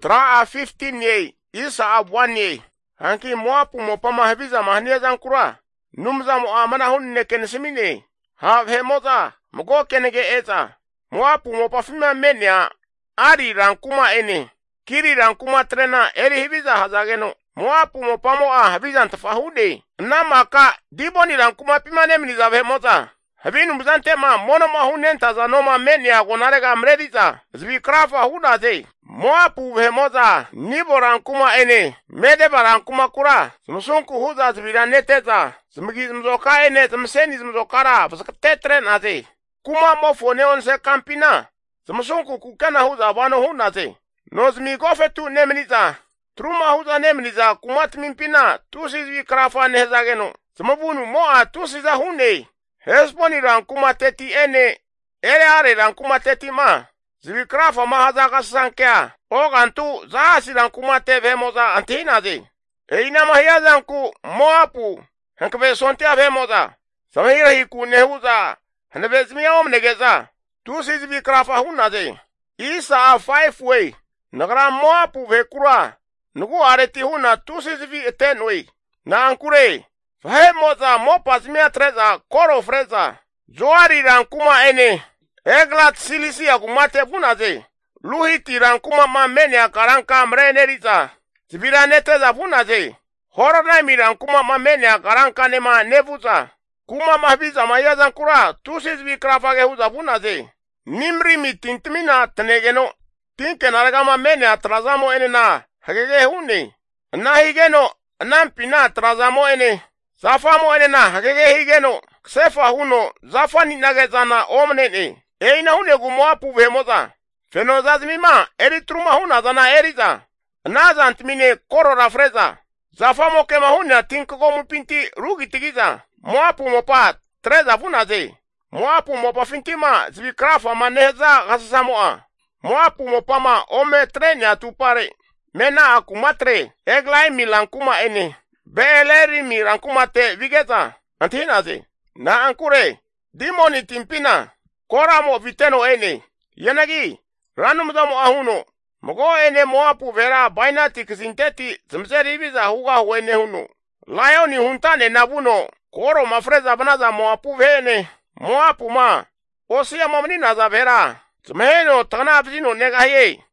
Tra a 15 ye, isa a 1 ye. Hanki Moabu mo pama hebiza mahnia zankura. Numza mo amana hunne kenesimine. Ha hemoza, mogo kenege eza. Moabu mo pafima menia. Ari rankuma ene. Kiri rankuma trena eri hebiza hazageno. Moabu mo pamo a hebiza ntafahude. Namaka diboni rankuma pimane mniza hemoza. Habinu mzante ma mono mahunen tazanoma menia gonarega mrediza. Zvikrafa hudaze. Moabu hemoza nibo rankuma ene. Mede barankuma kura. Zmusunku huza zviraneteza. Zmzoka ene zmseni zmzokara. Vzaktetre naze. Kuma mofone onse kampina. Zmusunku kukana huza vano hunaze. No zmigofe tu nemniza. Truma huza nemniza kumat mimpina. Tusi zvikrafa nehezageno. Zmabunu moa tusi za hune. Hesponi rankuma teti ene. Ere are rankuma teti ma. Zvikrafa mahazaka sankea. Ogantu zaasi rankuma teve moza antinaze. Eina mahia zanku Moabu. Hankve sonte avemoza. Samahira hiku nehuza. Hanvezmia omnegeza. Tusi zvikrafa hunaze. Isa a 5 way. Nagra Moabu vekura. Nugu areti huna tusi zvi etenwe. Na ankure. Fahemoza mopazmia treza koro freza. Zoari rankuma ene. Eglat silisi agumate vunaze. Luhiti rankuma mamene akaranka mreneriza. Zviraneteza vunaze. Horonai rankuma mamene akaranka nema nevuza. Kuma mahbiza mayazankura. Tusi zvikrafage huza vunaze. Nimri mitintmina tenegeno. Tinke naraga mamene atrazamo ene na. Hagege hune. Nahigeno. Nampina atrazamo ene. Zafamo ene na hagege higeno. Sefa huno. Zafani nagezana omnene. Eina hune Moabu vemoza. Fenozazmima eri truma huna zana eriza. Naza antmine korora freza. Zafamo kema huna tinkogo mupinti rugi tigiza. Moabu mopa treza vunaze. Moabu mopa fintima zvikrafa maneza gasasamoa. Moabu mopama ome trene atupare. Mena akumatre eglai milankuma ene. Beeleri mirankuma te vigeza. Antinaze. Na ankure. Dimoni timpina. Koramo viteno ene. Yanagi. Ranumzamo ahuno. Mogo ene Moabu vera baina tikisinteti. Zmseri viza huga huene huno. Lioni huntane nabuno. Koro mafreza banaza Moabu vene. Moabu ma. Osia mamnina za vera. Zmeheno tanabzino negaye.